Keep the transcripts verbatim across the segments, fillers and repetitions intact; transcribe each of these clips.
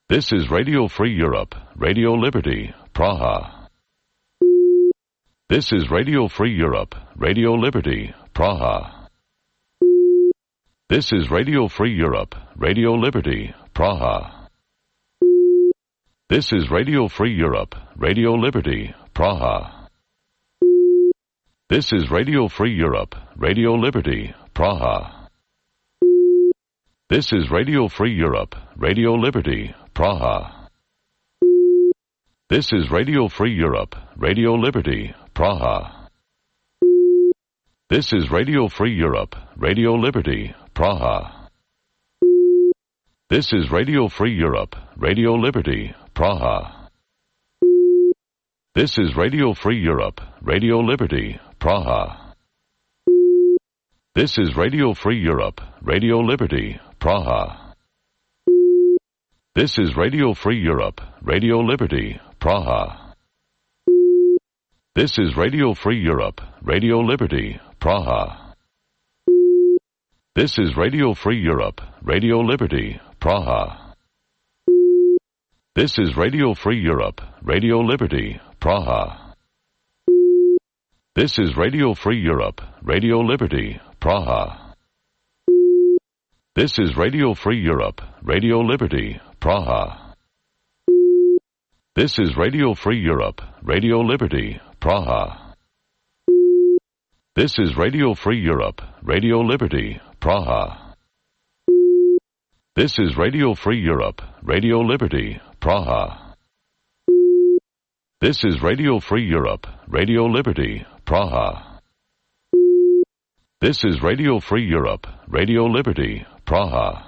This is Radio Free Europe, Radio Liberty, Praha. This is Radio Free Europe, Radio Liberty, Praha. This is Radio Free Europe, Radio Liberty, Praha. This is Radio Free Europe, Radio Liberty, Praha. This is Radio Free Europe, Radio Liberty, Praha. This is Radio Free Europe, Radio Liberty, Praha. This is Radio Free Europe, Radio Liberty, Praha. This is Radio Free Europe, Radio Liberty, Praha. This is Radio Free Europe, Radio Liberty, Praha. This is Radio Free Europe, Radio Liberty, Praha. This is Radio Free Europe, Radio Liberty, Praha. This is Radio Free Europe, Radio Liberty, Praha. This is Radio Free Europe, Radio Liberty, Praha. This is Radio Free Europe, Radio Liberty, Praha. This is Radio Free Europe, Radio Liberty, Praha. This is Radio Free Europe, Radio Liberty, Praha. This is Radio Free Europe, Radio Liberty, Praha. This is Radio Free Europe, Radio Liberty, Praha. This is Radio Free Europe, Radio Liberty, Praha. This is Radio Free Europe, Radio Liberty, Praha. This is Radio Free Europe, Radio Liberty, Praha. This is Radio Free Europe, Radio Liberty, Praha.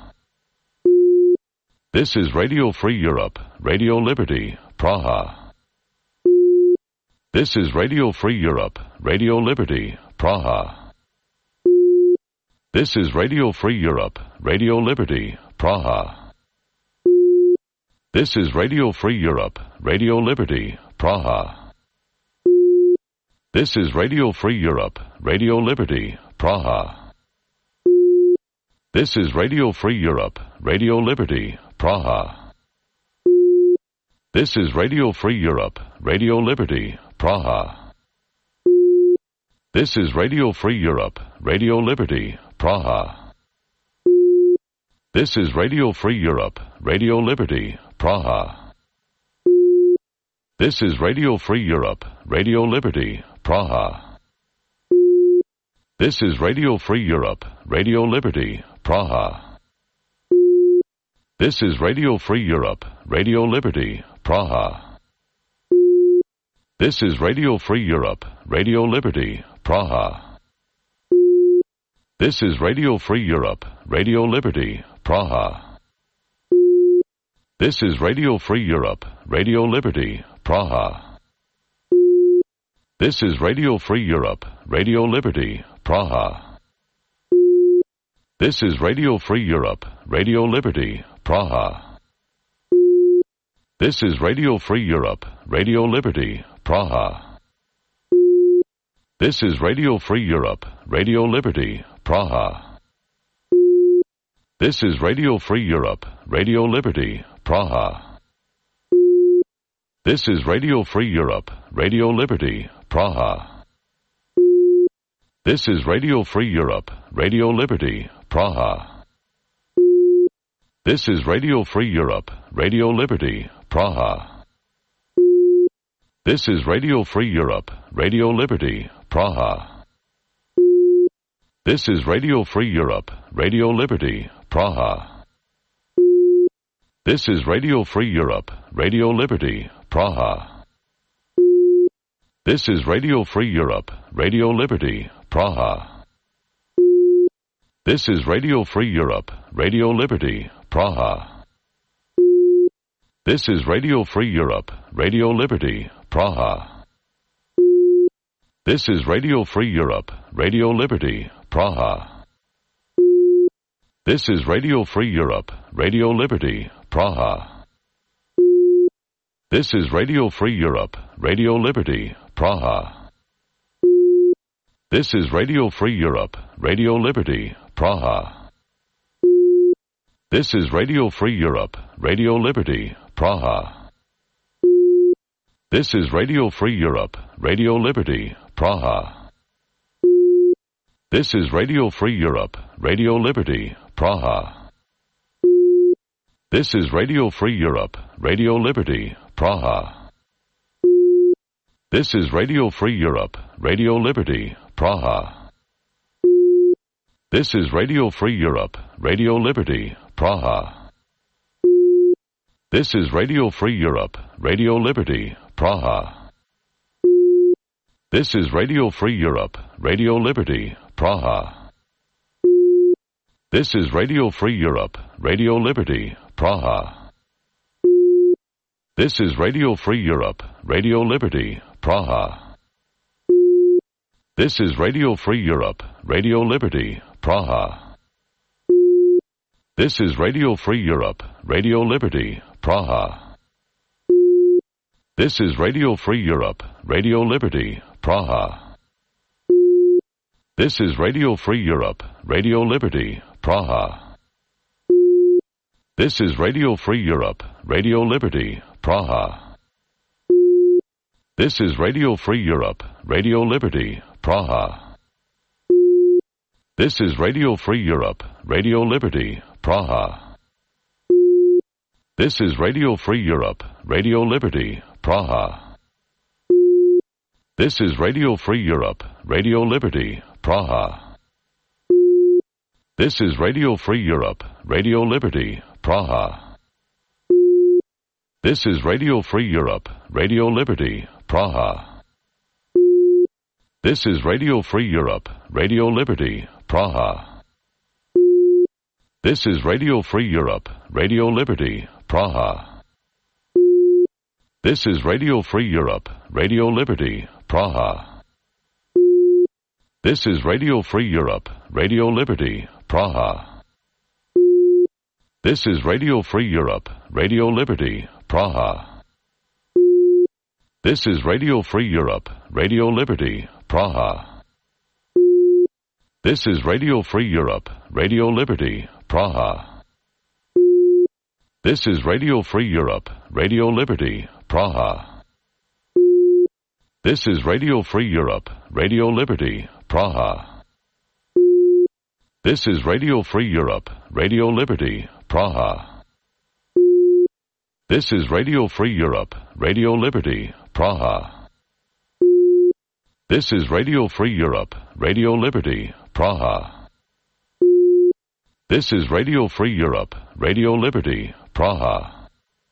This is Radio Free Europe, Radio Liberty, Praha. This is Radio Free Europe, Radio Liberty, Praha. This is Radio Free Europe, Radio Liberty, Praha. This is Radio Free Europe, Radio Liberty, Praha. This is Radio Free Europe, Radio Liberty, Praha. This is Radio Free Europe, Radio Liberty, Praha. This is Radio Free Europe, Radio Liberty, Praha. This is Radio Free Europe, Radio Liberty, Praha. This is Radio Free Europe, Radio Liberty, Praha. This is Radio Free Europe, Radio Liberty, Praha. This is Radio Free Europe, Radio Liberty, Praha. This is Radio Free Europe, Radio Liberty, Praha. This is Radio Free Europe, Radio Liberty, Praha. This is Radio Free Europe, Radio Liberty, Praha. This is Radio Free Europe, Radio Liberty, Praha. This is Radio Free Europe, Radio Liberty, Praha. This is Radio Free Europe, Radio Liberty, Praha. This is Radio Free Europe, Radio Liberty, Praha. This is Radio Free Europe, Radio Liberty, Praha. This is Radio Free Europe, Radio Liberty, Praha. This is Radio Free Europe, Radio Liberty, Praha. This is Radio Free Europe, Radio Liberty, Praha. This is Radio Free Europe, Radio Liberty, Praha. This is Radio Free Europe, Radio Liberty, Praha. This is Radio Free Europe, Radio Liberty, Praha. This is Radio Free Europe, Radio Liberty, Praha. This is Radio Free Europe, Radio Liberty, Praha. This is Radio Free Europe, Radio Liberty, Praha. This is Radio Free Europe, Radio Liberty, Praha. This is Radio Free Europe, Radio Liberty, Praha. This is Radio Free Europe, Radio Liberty, Praha. This is Radio Free Europe, Radio Liberty, Praha. This is Radio Free Europe, Radio Liberty, Praha. This is Radio Free Europe, Radio Liberty, Praha. This is Radio Free Europe, Radio Liberty, Praha. This is Radio Free Europe, Radio Liberty, Praha. This is Radio Free Europe, Radio Liberty, Praha. This is Radio Free Europe, Radio Liberty, Praha. This is Radio Free Europe, Radio Liberty, Praha. This is Radio Free Europe, Radio Liberty, Praha. This is Radio Free Europe, Radio Liberty, Praha. This is Radio Free Europe, Radio Liberty, Praha. This is Radio Free Europe, Radio Liberty, Praha. This is Radio Free Europe, Radio Liberty, Praha. This is Radio Free Europe, Radio Liberty, Praha. This is Radio Free Europe, Radio Liberty, Praha. This is Radio Free Europe, Radio Liberty, Praha. This is Radio Free Europe, Radio Liberty, Praha. This is Radio Free Europe, Radio Liberty, Praha. This is Radio Free Europe, Radio Liberty, Praha. This is Radio Free Europe, Radio Liberty, Praha. This is Radio Free Europe, Radio Liberty, Praha. This is Radio Free Europe, Radio Liberty, Praha. This is Radio Free Europe, Radio Liberty, Praha. This is Radio Free Europe, Radio Liberty, Praha. This is Radio Free Europe, Radio Liberty, Praha. This is Radio Free Europe, Radio Liberty, Praha. This is Radio Free Europe, Radio Liberty, Praha. This is Radio Free Europe, Radio Liberty, Praha. This is Radio Free Europe, Radio Liberty, Praha. This is Radio Free Europe, Radio Liberty, Praha. This is Radio Free Europe, Radio Liberty, Praha. This is Radio Free Europe, Radio Liberty, Praha. This is Radio Free Europe, Radio Liberty, Praha. This is Radio Free Europe, Radio Liberty, Praha. This is Radio Free Europe, Radio Liberty, Praha. This is Radio Free Europe, Radio Liberty, Praha.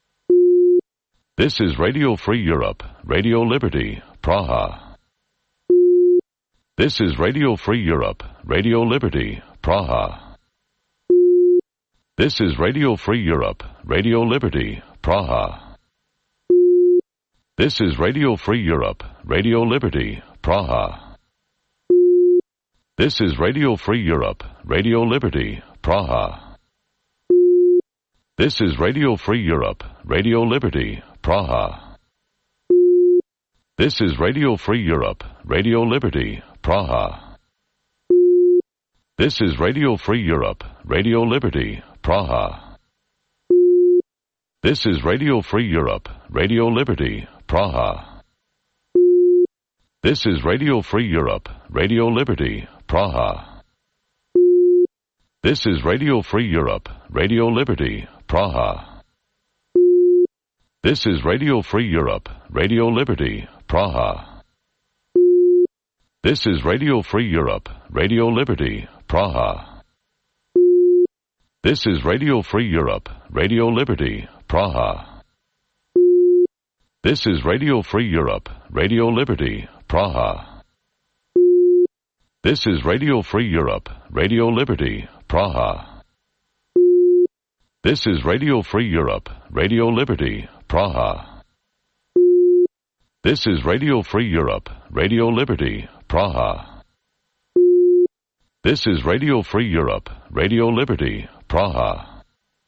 This is Radio Free Europe, Radio Liberty, Praha. This is Radio Free Europe, Radio Liberty, Praha. This is Radio Free Europe, Radio Liberty, Praha. This is Radio Free Europe, Radio Liberty, Praha. This is Radio Free Europe, Radio Liberty, Praha. This is Radio Free Europe, Radio Liberty, Praha. This is Radio Free Europe, Radio Liberty, Praha. This is Radio Free Europe, Radio Liberty, Praha. This is Radio Free Europe, Radio Liberty, Praha. This is Radio Free Europe, Radio Liberty, Praha. This is Radio Free Europe, Radio Liberty, Praha. This is Radio Free Europe, Radio Liberty, Praha. This is Radio Free Europe, Radio Liberty, Praha. This is Radio Free Europe, Radio Liberty, Praha. This is Radio Free Europe, Radio Liberty, Praha. This is Radio Free Europe, Radio Liberty, Praha. This is Radio Free Europe, Radio Liberty, Praha. This is Radio Free Europe, Radio Liberty, Praha. This is Radio Free Europe, Radio Liberty, Praha.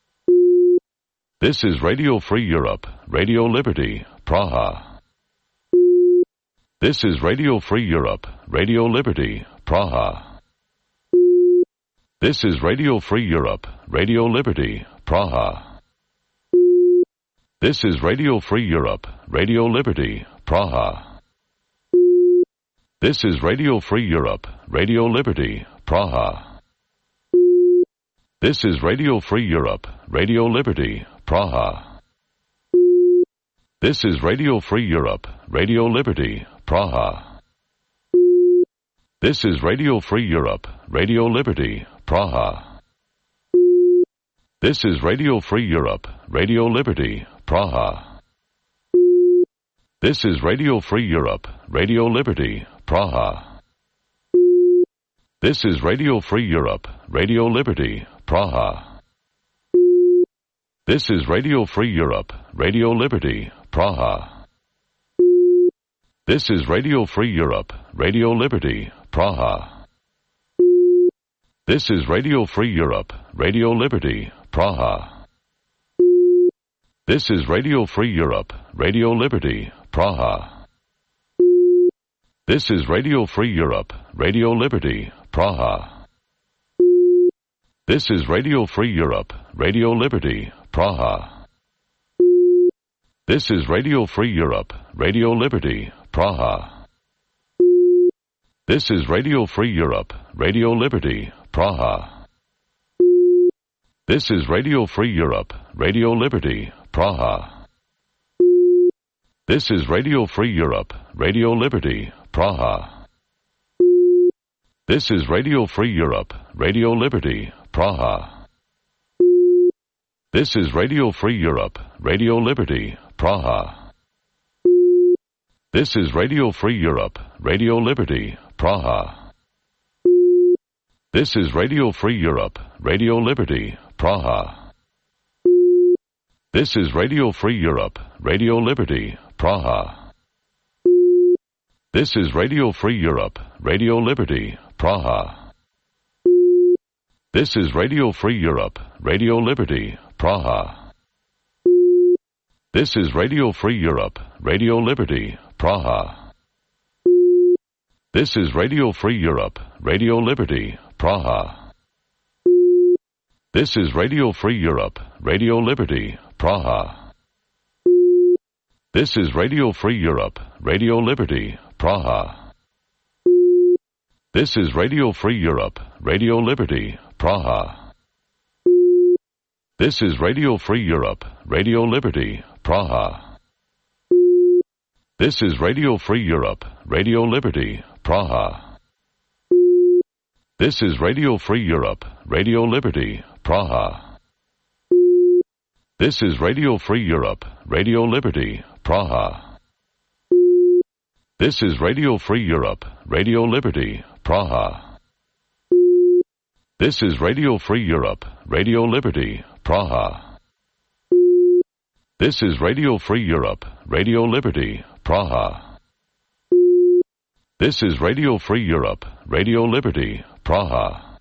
This is Radio Free Europe, Radio Liberty, Praha. This is Radio Free Europe, Radio Liberty, Praha. This is Radio Free Europe, Radio Liberty, Praha. This is Radio Free Europe, Radio Liberty, Praha. This is Radio Free Europe, Radio Liberty, Praha. This is Radio Free Europe, Radio Liberty, Praha. This is Radio Free Europe, Radio Liberty, Praha. This is Radio Free Europe, Radio Liberty, Praha. This is Radio Free Europe, Radio Liberty, Praha. This is Radio Free Europe, Radio Liberty, Praha. This is Radio Free Europe, Radio Liberty, Praha. This is Radio Free Europe, Radio Liberty, Praha. This is Radio Free Europe, Radio Liberty, Praha. This is Radio Free Europe, Radio Liberty, Praha. This is Radio Free Europe, Radio Liberty, Praha. This is Radio Free Europe, Radio Liberty, Praha. This is Radio Free Europe, Radio Liberty, Praha. This is Radio Free Europe, Radio Liberty, Praha. This is Radio Free Europe, Radio Liberty, Praha. This is Radio Free Europe, Radio Liberty, Praha. This is Radio Free Europe, Radio Liberty, Praha. This is Radio Free Europe, Radio Liberty, Praha. This is Radio Free Europe, Radio Liberty, Praha. This is Radio Free Europe, Radio Liberty, Praha. This is Radio Free Europe, Radio Liberty, Praha. This is Radio Free Europe, Radio Liberty, Praha. This is Radio Free Europe, Radio Liberty, Praha. This is Radio Free Europe, Radio Liberty, Praha. This is Radio Free Europe, Radio Liberty, Praha. This is Radio Free Europe, Radio Liberty, Praha. This is Radio Free Europe, Radio Liberty, Praha. This is Radio Free Europe, Radio Liberty, Praha. This is Radio Free Europe, Radio Liberty, Praha. This is Radio Free Europe, Radio Liberty, Praha. This is Radio Free Europe, Radio Liberty, Praha. This is Radio Free Europe, Radio Liberty, Praha. This is Radio Free Europe, Radio Liberty, Praha. This is Radio Free Europe, Radio Liberty, Praha. This is Radio Free Europe, Radio Liberty, Praha. This is Radio Free Europe, Radio Liberty, Praha. This is Radio Free Europe, Radio Liberty, Praha.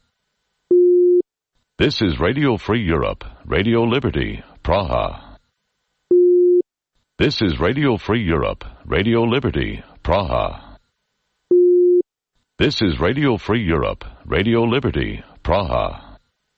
This is Radio Free Europe, Radio Liberty, Praha. This is Radio Free Europe, Radio Liberty, Praha. This is Radio Free Europe, Radio Liberty, Praha.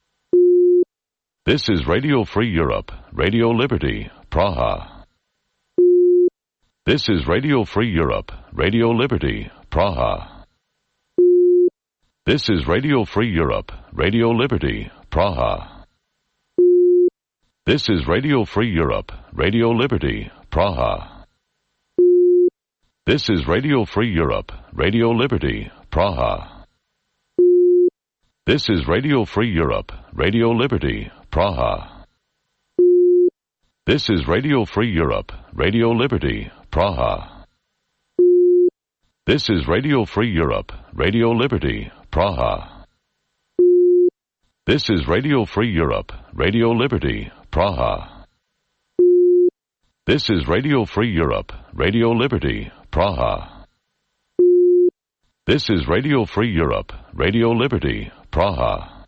This is Radio Free Europe, Radio Liberty, Praha. This is Radio Free Europe, Radio Liberty, Praha. This is Radio Free Europe, Radio Liberty, Praha. This is Radio Free Europe, Radio Liberty, Praha. This is Radio Free Europe, Radio Liberty, Praha. This is Radio Free Europe, Radio Liberty, Praha. This is Radio Free Europe, Radio Liberty, Praha. This is Radio Free Europe, Radio Liberty, Praha. This is Radio Free Europe, Radio Liberty, Praha. This is Radio Free Europe, Radio Liberty, Praha. This is Radio Free Europe, Radio Liberty, Praha.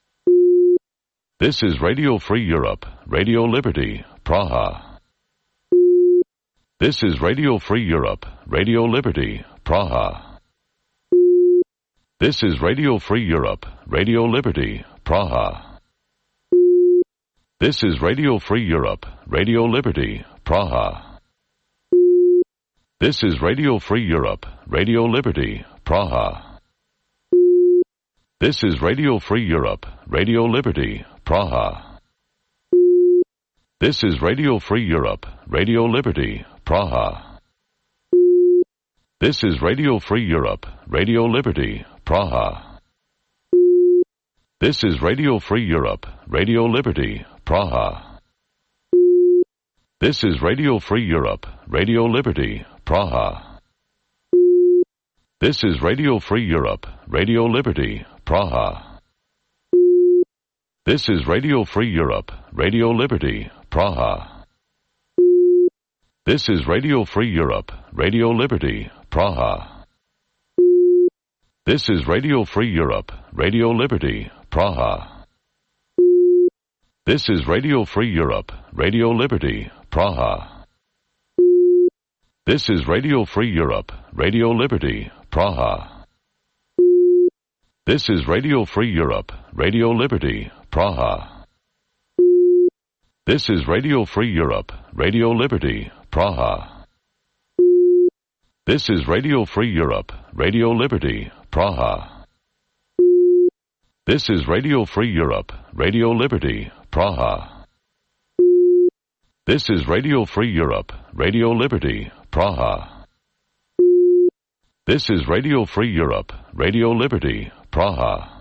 This is Radio Free Europe, Radio Liberty, Praha. This is Radio Free Europe, Radio Liberty, Praha. This is Radio Free Europe, Radio Liberty, Praha. This is Radio Free Europe, Radio Liberty, Praha. This is Radio Free Europe, Radio Liberty, Praha. This is Radio Free Europe, Radio Liberty, Praha. This is Radio Free Europe, Radio Liberty, Praha. This is Radio Free Europe, Radio Liberty, Praha. This is Radio Free Europe, Radio Liberty, Praha. This is Radio Free Europe, Radio Liberty, Praha. This is Radio Free Europe, Radio Liberty, Praha. This is Radio Free Europe, Radio Liberty, Praha. This is Radio Free Europe, Radio Liberty, Praha. This is Radio Free Europe, Radio Liberty, Praha. This is Radio Free Europe, Radio Liberty, Praha. This is Radio Free Europe, Radio Liberty, Praha. This is Radio Free Europe, Radio Liberty, Praha. This is Radio Free Europe, Radio Liberty, Praha. This is Radio Free Europe, Radio Liberty, Praha. This is Radio Free Europe, Radio Liberty, Praha. This is Radio Free Europe, Radio Liberty, Praha. This is Radio Free Europe, Radio Liberty, Praha.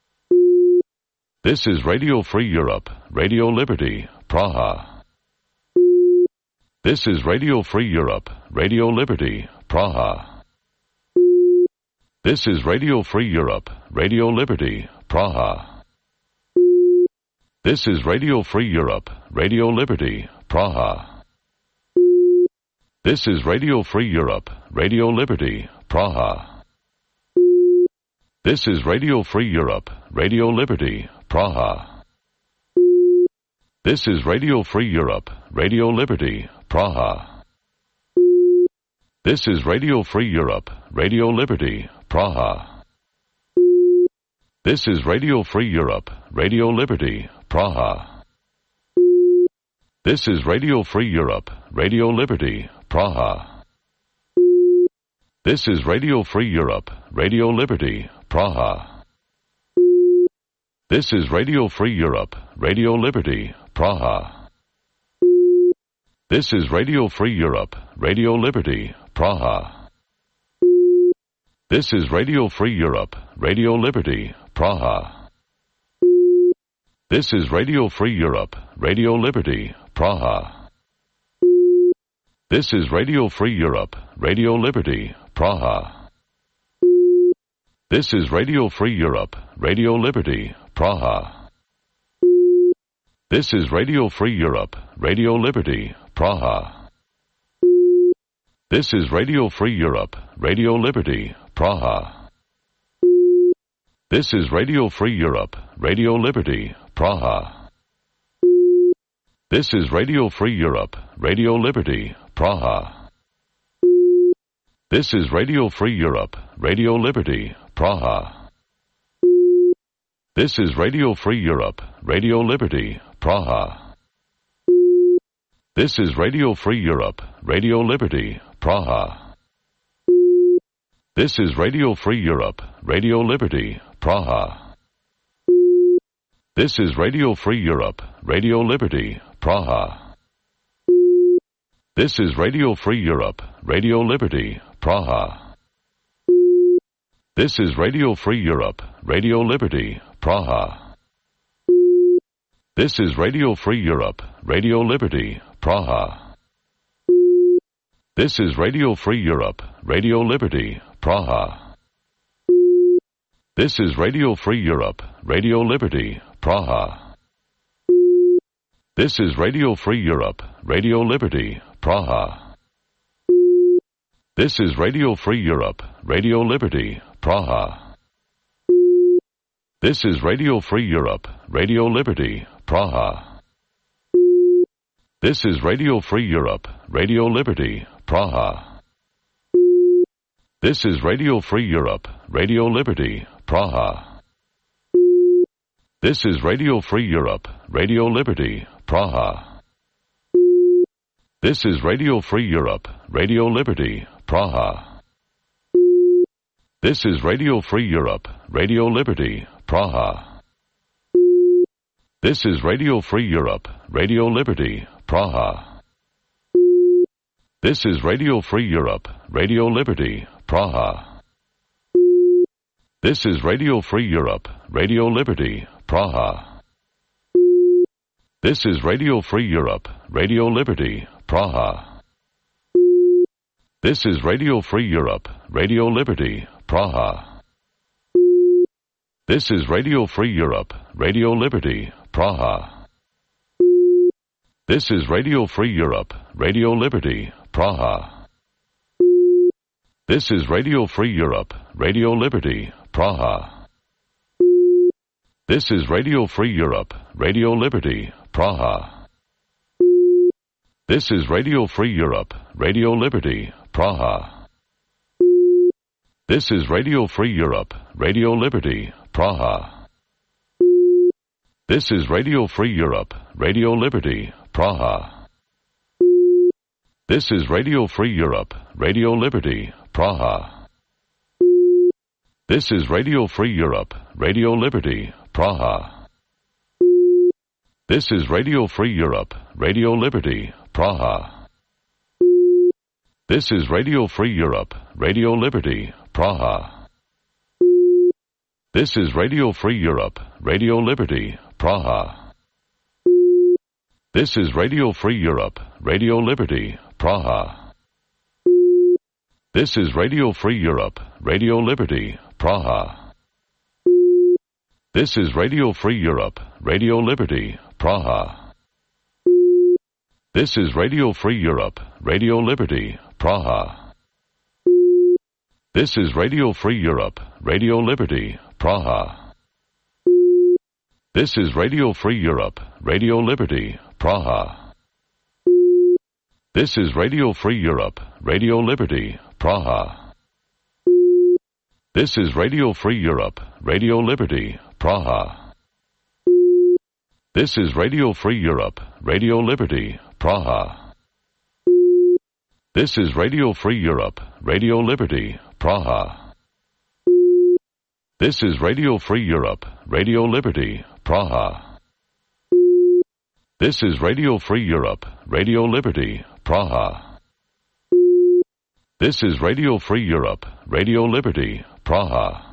This is Radio Free Europe, Radio Liberty, Praha. This is Radio Free Europe, Radio Liberty, Praha. This is Radio Free Europe, Radio Liberty, Praha. This is Radio Free Europe, Radio Liberty, Praha. This is Radio Free Europe, Radio Liberty, Praha. This is Radio Free Europe, Radio Liberty, Praha. This is Radio Free Europe, Radio Liberty, Praha. This is Radio Free Europe, Radio Liberty, Praha. This is Radio Free Europe, Radio Liberty, Praha. This is Radio Free Europe, Radio Liberty, Praha. This is Radio Free Europe, Radio Liberty, Praha. This is Radio Free Europe, Radio Liberty, Praha. This is Radio Free Europe, Radio Liberty, Praha. This is Radio Free Europe, Radio Liberty, Praha. This is Radio Free Europe, Radio Liberty, Praha. This is Radio Free Europe, Radio Liberty, Praha. This is Radio Free Europe, Radio Liberty, Praha. This is Radio Free Europe, Radio Liberty, Praha. This is Radio Free Europe, Radio Liberty, Praha. This is Radio Free Europe, Radio Liberty, Praha. This is Radio Free Europe, Radio Liberty, Praha. This is Radio Free Europe, Radio Liberty, Praha. This is Radio Free Europe, Radio Liberty, Praha. This is Radio Free Europe, Radio Liberty, Praha. This is Radio Free Europe, Radio Liberty, Praha. This is Radio Free Europe, Radio Liberty, Praha. This is Radio Free Europe, Radio Liberty, Praha. This is Radio Free Europe, Radio Liberty, Praha. This is Radio Free Europe, Radio Liberty, Praha. This is Radio Free Europe, Radio Liberty, Praha. This is Radio Free Europe, Radio Liberty, Praha. This is Radio Free Europe, Radio Liberty, Praha. This is Radio Free Europe, Radio Liberty, Praha. This is Radio Free Europe, Radio Liberty, Praha. This is Radio Free Europe, Radio Liberty, Praha. This is Radio Free Europe, Radio Liberty, Praha. This is Radio Free Europe, Radio Liberty, Praha. This is Radio Free Europe, Radio Liberty, Praha. This is Radio Free Europe, Radio Liberty, Praha. This is Radio Free Europe, Radio Liberty, Praha. This is Radio Free Europe, Radio Liberty, Praha. This is Radio Free Europe, Radio Liberty, Praha. This is Radio Free Europe, Radio Liberty, Praha. This is Radio Free Europe, Radio Liberty, Praha. This is Radio Free Europe, Radio Liberty, Praha. This is Radio Free Europe, Radio Liberty, Praha. This is Radio Free Europe, Radio Liberty, Praha. This is Radio Free Europe, Radio Liberty, Praha. This is Radio Free Europe, Radio Liberty, Praha. This is Radio Free Europe, Radio Liberty, Praha. This is Radio Free Europe, Radio Liberty, Praha. This is Radio Free Europe, Radio Liberty, Praha. This is Radio Free Europe, Radio Liberty, Praha. This is Radio Free Europe, Radio Liberty, Praha. This is Radio Free Europe, Radio Liberty, Praha. This is Radio Free Europe, Radio Liberty, Praha. This is Radio Free Europe, Radio Liberty, Praha. This is Radio Free Europe, Radio Liberty, Praha. This is Radio Free Europe, Radio Liberty, Praha. This is Radio Free Europe, Radio Liberty, Praha. This is Radio Free Europe, Radio Liberty, Praha. This is Radio Free Europe, Radio Liberty, Praha. This is Radio Free Europe, Radio Liberty, Praha. This is Radio Free Europe, Radio Liberty, Praha. This is Radio Free Europe, Radio Liberty, Praha. This is Radio Free Europe, Radio Liberty, Praha. This is Radio Free Europe, Radio Liberty, Praha. This is Radio Free Europe, Radio Liberty, Praha. This is Radio Free Europe, Radio Liberty, Praha.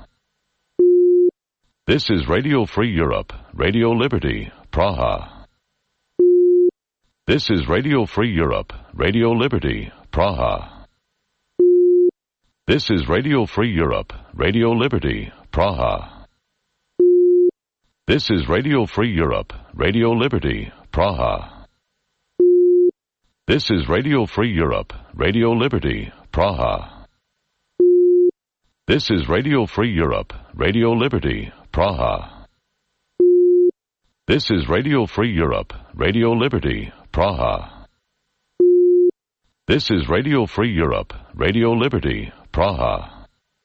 This is Radio Free Europe, Radio Liberty, Praha. This is Radio Free Europe, Radio Liberty, Praha. This is Radio Free Europe, Radio Liberty, Praha. This is Radio Free Europe, Radio Liberty, Praha. This is Radio Free Europe, Radio Liberty, Praha. This is Radio Free Europe, Radio Liberty, Praha. This is Radio Free Europe, Radio Liberty, Praha. This is Radio Free Europe, Radio Liberty, Praha.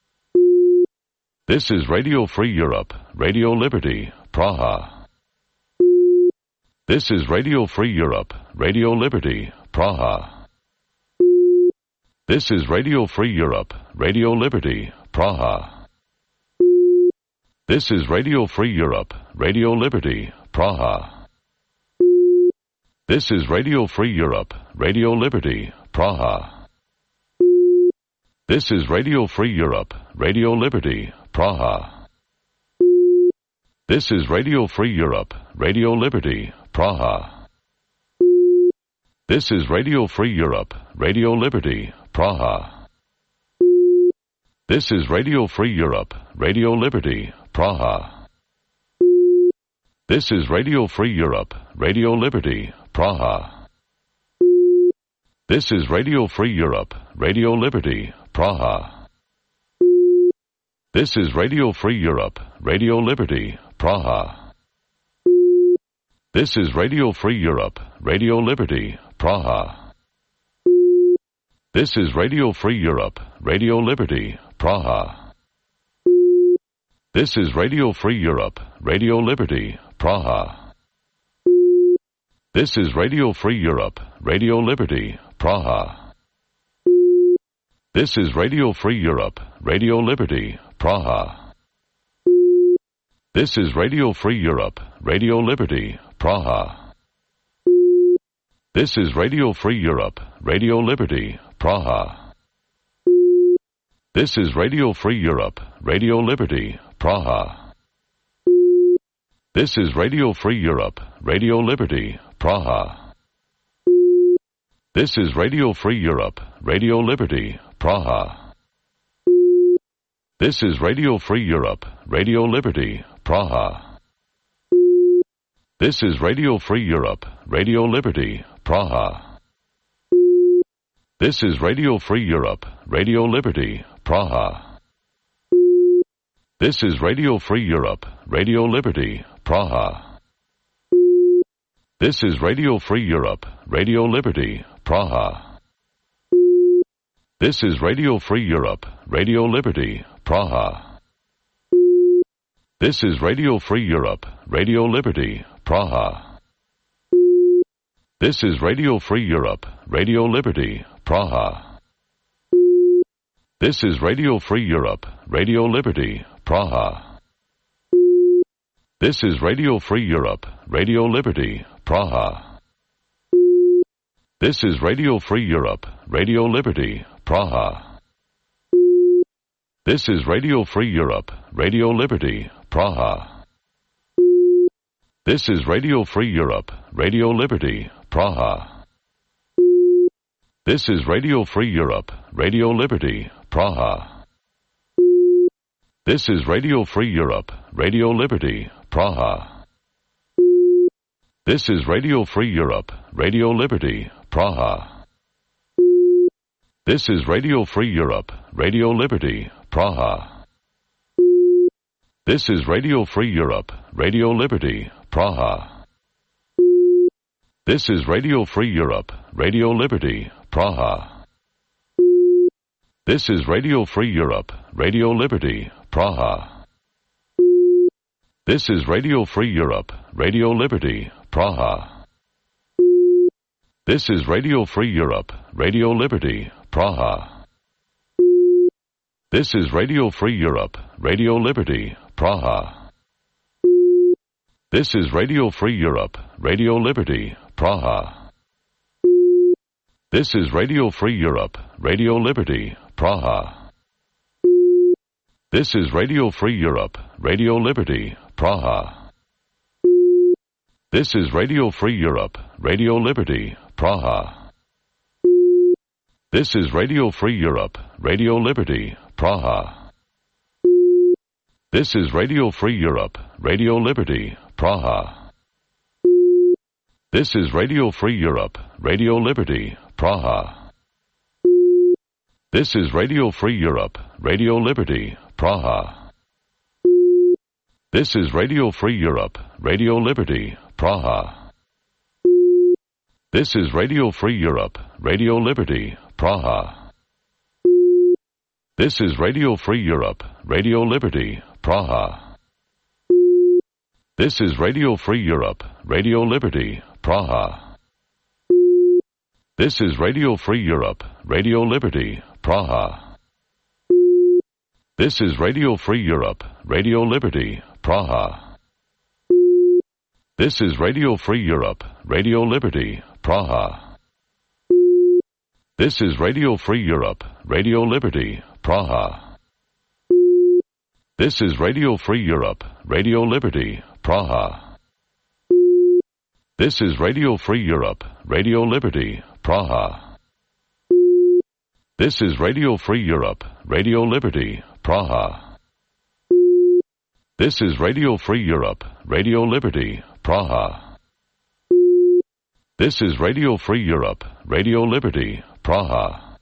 This is Radio Free Europe, Radio Liberty, Praha. This is Radio Free Europe, Radio Liberty, Praha. This is Radio Free Europe, Radio Liberty, Praha. This is Radio Free Europe, Radio Liberty, Praha. This is Radio Free Europe, Radio Liberty, Praha. This is Radio Free Europe, Radio Liberty, Praha. This is Radio Free Europe, Radio Liberty, Praha. This is Radio Free Europe, Radio Liberty, Praha. This is Radio Free Europe, Radio Liberty, Praha. This is Radio Free Europe, Radio Liberty, Praha. This is Radio Free Europe, Radio Liberty, Praha. This is Radio Free Europe, Radio Liberty, Praha. This is Radio Free Europe, Radio Liberty, Praha. This is Radio Free Europe, Radio Liberty, Praha. This is Radio Free Europe, Radio Liberty, Praha. This is Radio Free Europe, Radio Liberty, Praha. This is Radio Free Europe, Radio Liberty, Praha. This is Radio Free Europe, Radio Liberty, Praha. This is Radio Free Europe, Radio Liberty, Praha. This is Radio Free Europe, Radio Liberty, Praha. This is Radio Free Europe, Radio Liberty, Praha. This is Radio Free Europe, Radio Liberty, Praha. This is Radio Free Europe, Radio Liberty, Praha. This is Radio Free Europe, Radio Liberty, Praha. This is Radio Free Europe, Radio Liberty, Praha. This is Radio Free Europe, Radio Liberty, Praha. This is Radio Free Europe, Radio Liberty, Praha. This is Radio Free Europe, Radio Liberty, Praha. This is Radio Free Europe, Radio Liberty, Praha. This is Radio Free Europe, Radio Liberty, Praha. This is Radio Free Europe, Radio Liberty, Praha. This is Radio Free Europe, Radio Liberty, Praha. This is Radio Free Europe, Radio Liberty, Praha. This is Radio Free Europe, Radio Liberty, Praha. This is Radio Free Europe, Radio Liberty, Praha. This is Radio Free Europe, Radio Liberty, Praha. This is Radio Free Europe, Radio Liberty, Praha. This is Radio Free Europe, Radio Liberty, Praha. This is Radio Free Europe, Radio Liberty, Praha. This is Radio Free Europe, Radio Liberty, Praha. This is Radio Free Europe, Radio Liberty, Praha. This is Radio Free Europe, Radio Liberty, Praha. This is Radio Free Europe, Radio Liberty, Praha. This is Radio Free Europe, Radio Liberty, Praha. This is Radio Free Europe, Radio Liberty, Praha. This is Radio Free Europe, Radio Liberty, Praha. This is Radio Free Europe, Radio Liberty, Praha. This is Radio Free Europe, Radio Liberty, Praha. This is Radio Free Europe, Radio Liberty, Praha. This is Radio Free Europe, Radio Liberty, Praha. This is Radio Free Europe, Radio Liberty, Praha. This is Radio Free Europe, Radio Liberty, Praha. This is Radio Free Europe, Radio Liberty, Praha. This is Radio Free Europe, Radio Liberty, Praha. This is Radio Free Europe, Radio Liberty, Praha. This is Radio Free Europe, Radio Liberty, Praha. This is Radio Free Europe, Radio Liberty, Praha. This is Radio Free Europe, Radio Liberty, Praha. This is Radio Free Europe, Radio Liberty, Praha. This is Radio Free Europe, Radio Liberty, Praha. This is Radio Free Europe, Radio Liberty, Praha. This is Radio Free Europe, Radio Liberty, Praha. This is Radio Free Europe, Radio Liberty, Praha. This is Radio Free Europe, Radio Liberty, Praha. This is Radio Free Europe, Radio Liberty, Praha. This is Radio Free Europe, Radio Liberty, Praha.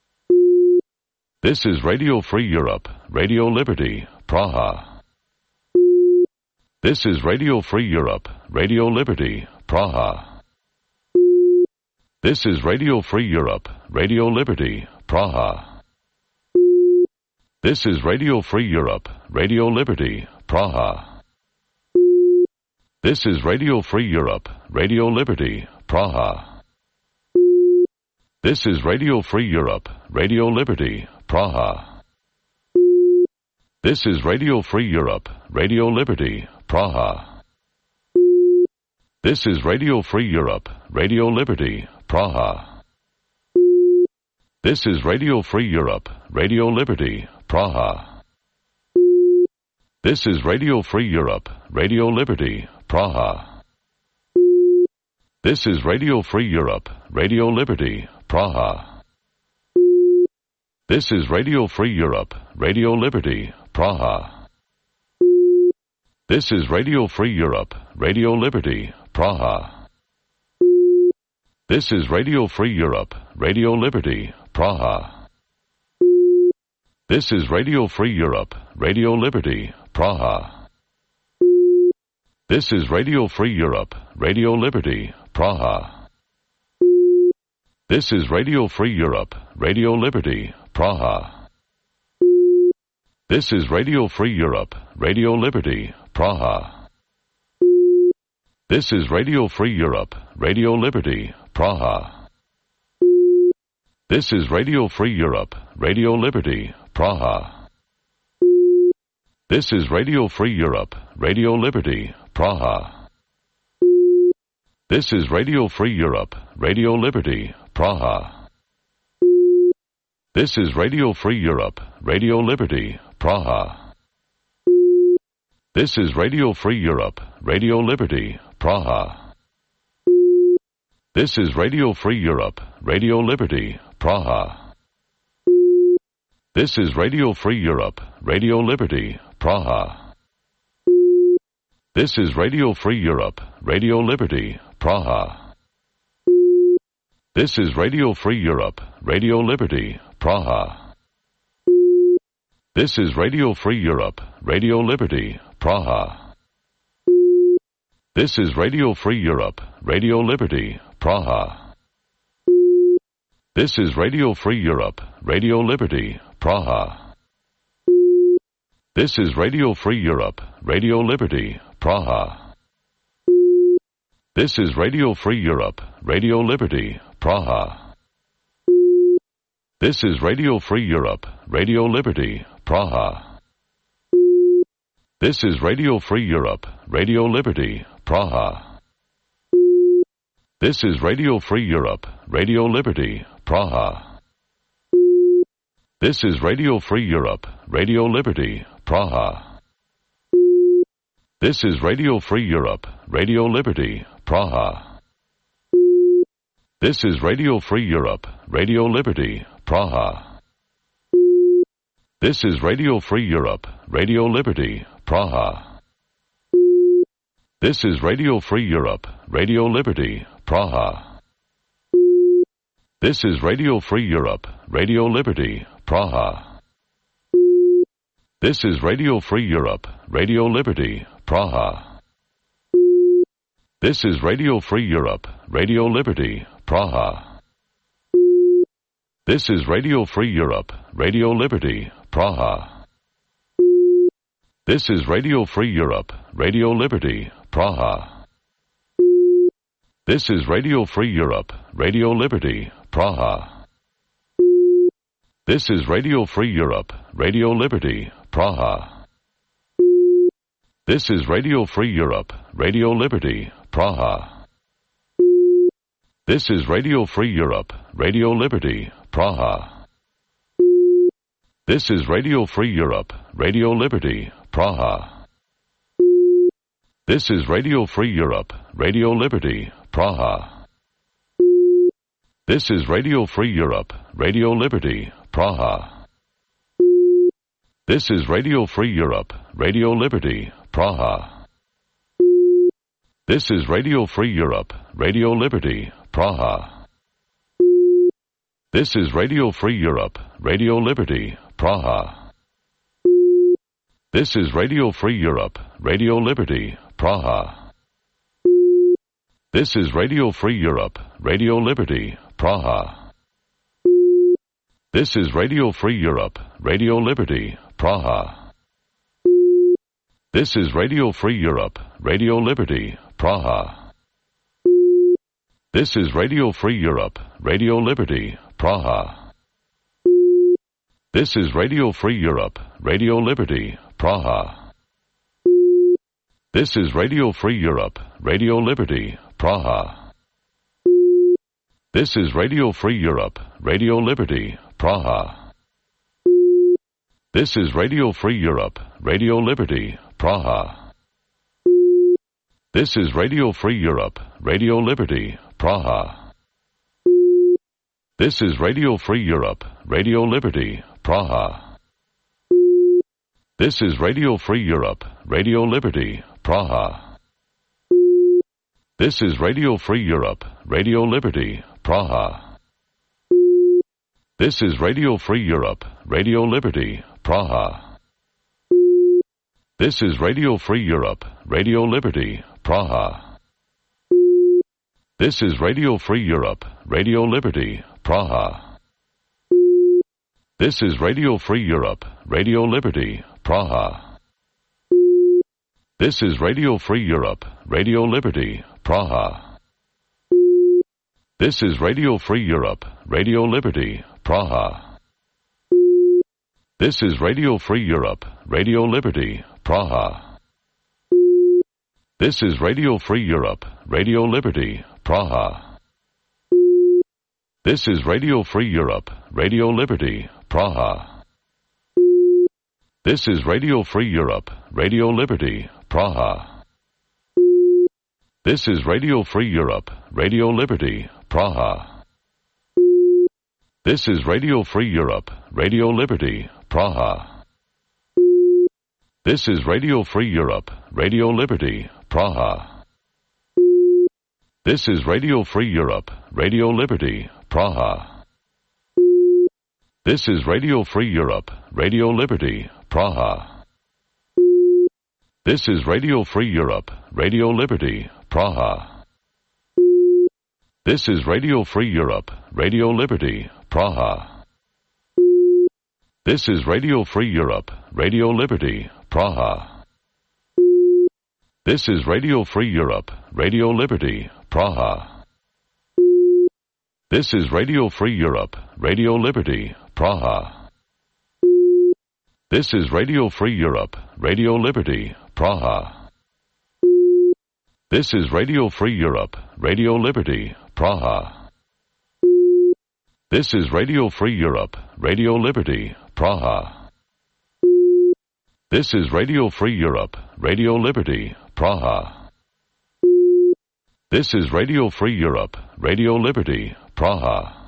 This is Radio Free Europe, Radio Liberty, Praha. This is Radio Free Europe, Radio Liberty, Praha. This is Radio Free Europe, Radio Liberty, Praha. This is Radio Free Europe, Radio Liberty, Praha. This is Radio Free Europe, Radio Liberty, Praha. This is Radio Free Europe, Radio Liberty, Praha. This is Radio Free Europe, Radio Liberty, Praha. This is Radio Free Europe, Radio Liberty, Praha. This is Radio Free Europe, Radio Liberty, Praha. This is Radio Free Europe, Radio Liberty, Praha. This is Radio Free Europe, Radio Liberty, Praha. This is Radio Free Europe, Radio Liberty, Praha. This is Radio Free Europe, Radio Liberty, Praha. This is Radio Free Europe, Radio Liberty, Praha. This is Radio Free Europe, Radio Liberty, Praha. This is Radio Free Europe, Radio Liberty, Praha. This is Radio Free Europe, Radio Liberty, Praha. This is Radio Free Europe, Radio Liberty, Praha. This is Radio Free Europe, Radio Liberty, Praha. This is Radio Free Europe, Radio Liberty, Praha. This is Radio Free Europe, Radio Liberty, Praha. This is Radio Free Europe, Radio Liberty, Praha. This is Radio Free Europe, Radio Liberty, Praha. This is Radio Free Europe, Radio Liberty, Praha. This is Radio Free Europe, Radio Liberty, Praha. This is Radio Free Europe, Radio Liberty, Praha. This is Radio Free Europe, Radio Liberty, Praha. This is Radio Free Europe, Radio Liberty, Praha. This is Radio Free Europe, Radio Liberty, Praha. This is Radio Free Europe, Radio Liberty, Praha. This is Radio Free Europe, Radio Liberty, Praha. This is Radio Free Europe, Radio Liberty, Praha. This is Radio Free Europe, Radio Liberty, Praha. This is Radio Free Europe, Radio Liberty, Praha. This is Radio Free Europe, Radio Liberty, Praha. This is Radio Free Europe, Radio Liberty, Praha. This is Radio Free Europe, Radio Liberty, Praha. This is Radio Free Europe, Radio Liberty, Praha. This is Radio Free Europe, Radio Liberty, Praha. This is Radio Free Europe, Radio Liberty, Praha. This is Radio Free Europe, Radio Liberty, Praha. This is Radio Free Europe, Radio Liberty, Praha. This is Radio Free Europe, Radio Liberty, Praha. This is Radio Free Europe, Radio Liberty, Praha. This is Radio Free Europe, Radio Liberty, Praha. This is Radio Free Europe, Radio Liberty, Praha. This is Radio Free Europe, Radio Liberty, Praha. This is Radio Free Europe, Radio Liberty, Praha. This is Radio Free Europe, Radio Liberty, Praha. This is Radio Free Europe, Radio Liberty, Praha. This is Radio Free Europe, Radio Liberty, Praha. This is Radio Free Europe, Radio Liberty, Praha. This is Radio Free Europe, Radio Liberty, Praha. This is Radio Free Europe, Radio Liberty, Praha. This is Radio Free Europe, Radio Liberty, Praha. This is Radio Free Europe, Radio Liberty, Praha. This is Radio Free Europe, Radio Liberty, Praha. This is Radio Free Europe, Radio Liberty, Praha. This is Radio Free Europe, Radio Liberty, Praha. This is Radio Free Europe, Radio Liberty, Praha. This is Radio Free Europe, Radio Liberty, Praha. This is Radio Free Europe, Radio Liberty, Praha. This is Radio Free Europe, Radio Liberty, Praha. This is Radio Free Europe, Radio Liberty, Praha. This is Radio Free Europe, Radio Liberty, Praha. This is Radio Free Europe, Radio Liberty, Praha. This is Radio Free Europe, Radio Liberty, Praha. This is Radio Free Europe, Radio Liberty, Praha. This is Radio Free Europe, Radio Liberty, Praha. This is Radio Free Europe, Radio Liberty, Praha. This is Radio Free Europe, Radio Liberty, Praha. This is Radio Free Europe, Radio Liberty, Praha. This is Radio Free Europe, Radio Liberty, Praha. This is Radio Free Europe, Radio Liberty, Praha. This is Radio Free Europe, Radio Liberty, Praha. This is Radio Free Europe, Radio Liberty, Praha. This is Radio Free Europe, Radio Liberty, Praha. This is Radio Free Europe, Radio Liberty, Praha. This is Radio Free Europe, Radio Liberty, Praha. This is Radio Free Europe, Radio Liberty, Praha. This is Radio Free Europe, Radio Liberty, Praha. This is Radio Free Europe, Radio Liberty, Praha. This is Radio Free Europe, Radio Liberty, Praha. This is Radio Free Europe, Radio Liberty, Praha. This is Radio Free Europe, Radio Liberty, Praha. This is Radio Free Europe, Radio Liberty, Praha. This is Radio Free Europe, Radio Liberty, Praha. This is Radio Free Europe, Radio Liberty, Praha. This is Radio Free Europe, Radio Liberty, Praha. This is Radio Free Europe, Radio Liberty, Praha. This is Radio Free Europe, Radio Liberty, Praha. This is Radio Free Europe, Radio Liberty, Praha. This is Radio Free Europe, Radio Liberty, Praha. This is Radio Free Europe, Radio Liberty, Praha.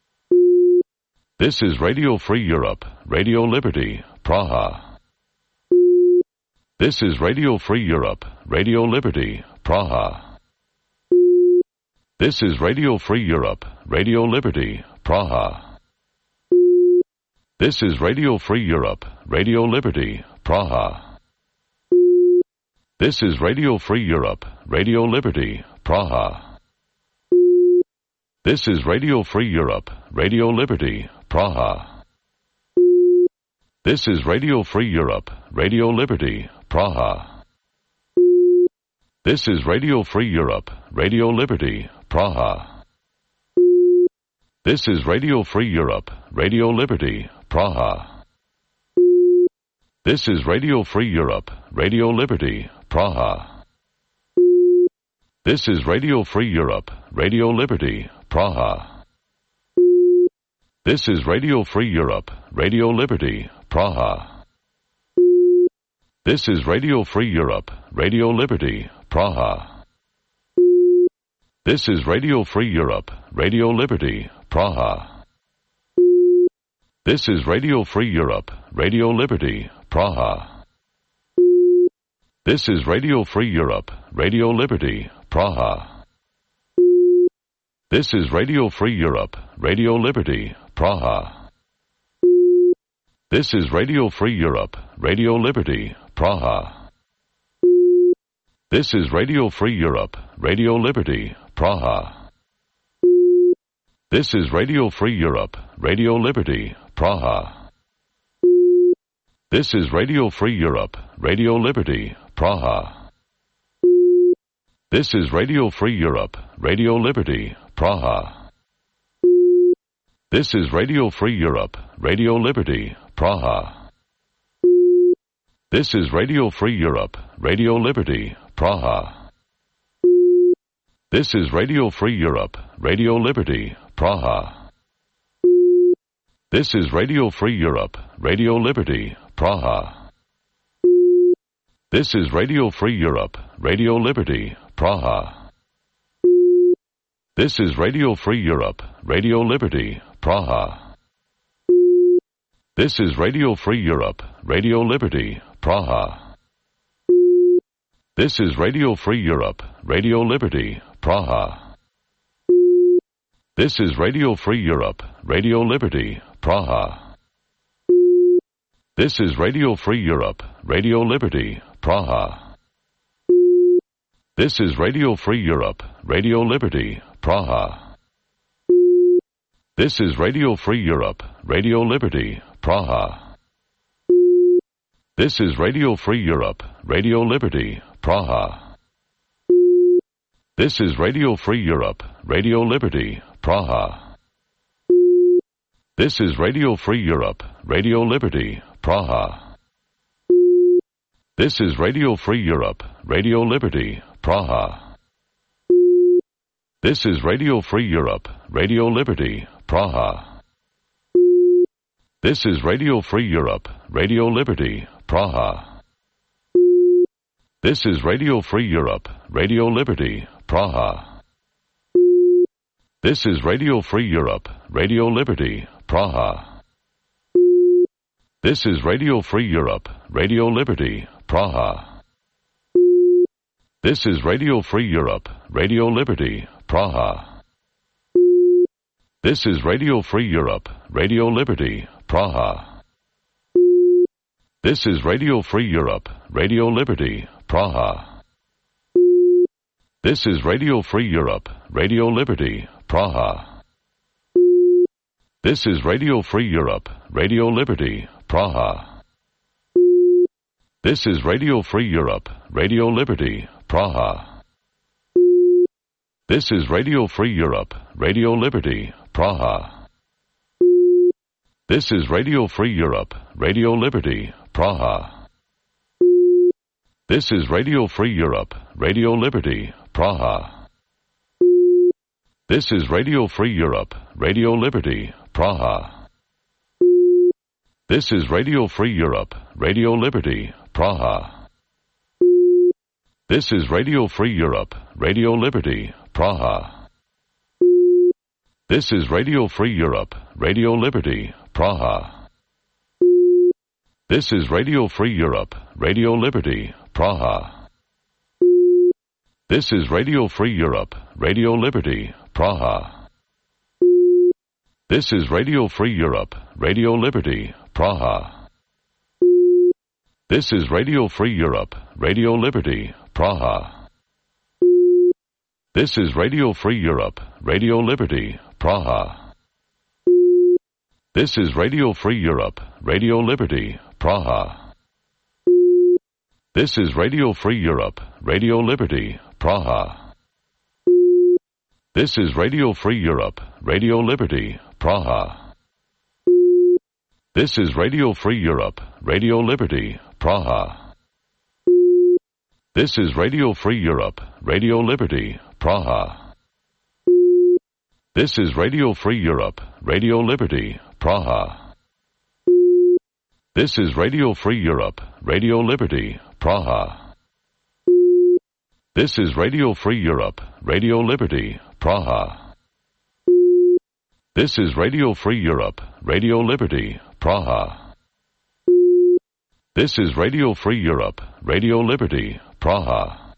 This is Radio Free Europe, Radio Liberty, Praha. This is Radio Free Europe, Radio Liberty, Praha. This is Radio Free Europe, Radio Liberty, Praha. This is Radio Free Europe, Radio Liberty, Praha. This is Radio Free Europe, Radio Liberty, Praha. This is Radio Free Europe, Radio Liberty, Praha. This is Radio Free Europe, Radio Liberty, Praha. This is Radio Free Europe, Radio Liberty, Praha. This is Radio Free Europe, Radio Liberty, Praha. This is Radio Free Europe, Radio Liberty, Praha. This is Radio Free Europe, Radio Liberty, Praha. This is Radio Free Europe, Radio Liberty, Praha. This is Radio Free Europe, Radio Liberty, Praha. This is Radio Free Europe, Radio Liberty, Praha. This is Radio Free Europe, Radio Liberty, Praha. This is Radio Free Europe, Radio Liberty, Praha. This is Radio Free Europe, Radio Liberty, Praha. This is Radio Free Europe, Radio Liberty, Praha. This is Radio Free Europe, Radio Liberty, Praha. This is Radio Free Europe, Radio Liberty, Praha. This is Radio Free Europe, Radio Liberty, Praha. This is Radio Free Europe, Radio Liberty, Praha. This is Radio Free Europe, Radio Liberty, Praha. This is Radio Free Europe, Radio Liberty, Praha. This is Radio Free Europe, Radio Liberty, Praha. This is Radio Free Europe, Radio Liberty, Praha. This is Radio Free Europe, Radio Liberty, Praha. This is Radio Free Europe, Radio Liberty, Praha. This is Radio Free Europe, Radio Liberty, Praha. This is Radio Free Europe, Radio Liberty, Praha. This is Radio Free Europe, Radio Liberty, Praha. This is Radio Free Europe, Radio Liberty, Praha. This is Radio Free Europe, Radio Liberty, Praha. This is Radio Free Europe, Radio Liberty, Praha. This is Radio Free Europe, Radio Liberty, Praha. This is Radio Free Europe, Radio Liberty, Praha. This is Radio Free Europe, Radio Liberty, Praha. This is Radio Free Europe, Radio Liberty, Praha. This is Radio Free Europe, Radio Liberty, Praha. This is Radio Free Europe, Radio Liberty, Praha. This is Radio Free Europe, Radio Liberty, Praha. This is Radio Free Europe, Radio Liberty, Praha. This is Radio Free Europe, Radio Liberty, Praha. This is Radio Free Europe, Radio Liberty, Praha. This is Radio Free Europe, Radio Liberty, Praha. This is Radio Free Europe, Radio Liberty, Praha. This is Radio Free Europe, Radio Liberty, Praha. This is Radio Free Europe, Radio Liberty, Praha. This is Radio Free Europe, Radio Liberty, Praha. This is Radio Free Europe, Radio Liberty, Praha. This is Radio Free Europe, Radio Liberty, Praha. This is Radio Free Europe, Radio Liberty, Praha. This is Radio Free Europe, Radio Liberty, Praha. This is Radio Free Europe, Radio Liberty, Praha. This is Radio Free Europe, Radio Liberty, Praha. This is Radio Free Europe, Radio Liberty, Praha. This is Radio Free Europe, Radio Liberty, Praha. This is Radio Free Europe, Radio Liberty, Praha. This is Radio Free Europe, Radio Liberty, Praha. This is Radio Free Europe, Radio Liberty, Praha. This is Radio Free Europe, Radio Liberty, Praha. This is Radio Free Europe, Radio Liberty, Praha. This is Radio Free Europe, Radio Liberty, Praha. This is Radio Free Europe, Radio Liberty, Praha. This is Radio Free Europe, Radio Liberty, Praha. This is Radio Free Europe, Radio Liberty, Praha. This is Radio Free Europe, Radio Liberty, Praha. This is Radio Free Europe, Radio Liberty, Praha. This is Radio Free Europe, Radio Liberty, Praha. This is Radio Free Europe, Radio Liberty, Praha. This is Radio Free Europe, Radio Liberty, Praha.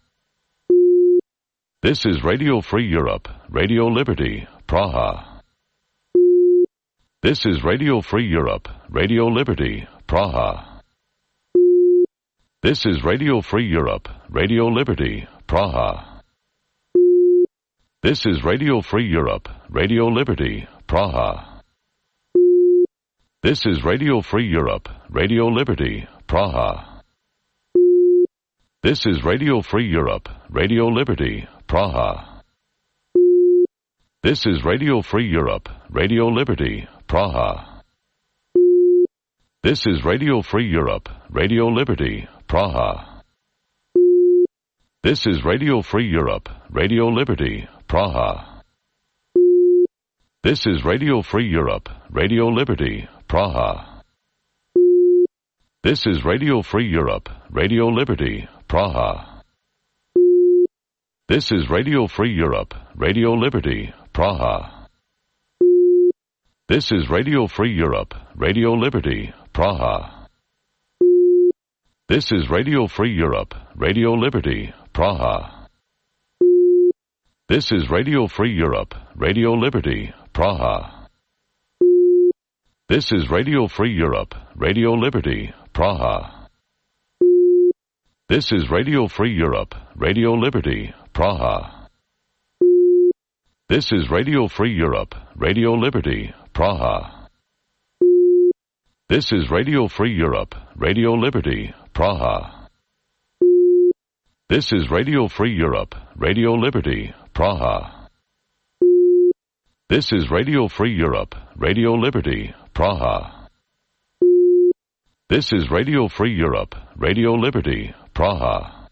This is Radio Free Europe, Radio Liberty, Praha. This is Radio Free Europe, Radio Liberty, Praha. This is Radio Free Europe, Radio Liberty, Praha. This is Radio Free Europe, Radio Liberty, Praha. This is Radio Free Europe, Radio Liberty, Praha. This is Radio Free Europe, Radio Liberty, Praha. This is Radio Free Europe, Radio Liberty, Praha. This is Radio Free Europe, Radio Liberty, Praha. This is Radio Free Europe, Radio Liberty, Praha. This is Radio Free Europe, Radio Liberty, Praha. This is Radio Free Europe, Radio Liberty, Praha. This is Radio Free Europe, Radio Liberty, Praha. This is Radio Free Europe, Radio Liberty, Praha. This is Radio Free Europe, Radio Liberty, Praha. This is Radio Free Europe, Radio Liberty, Praha. This is Radio Free Europe, Radio Liberty, Praha. This is Radio Free Europe, Radio Liberty, Praha. This is Radio Free Europe, Radio Liberty, Praha. This is Radio Free Europe, Radio Liberty, Praha. This is Radio Free Europe, Radio Liberty, Praha. This is Radio Free Europe, Radio Liberty, Praha. This is Radio Free Europe, Radio Liberty, Praha.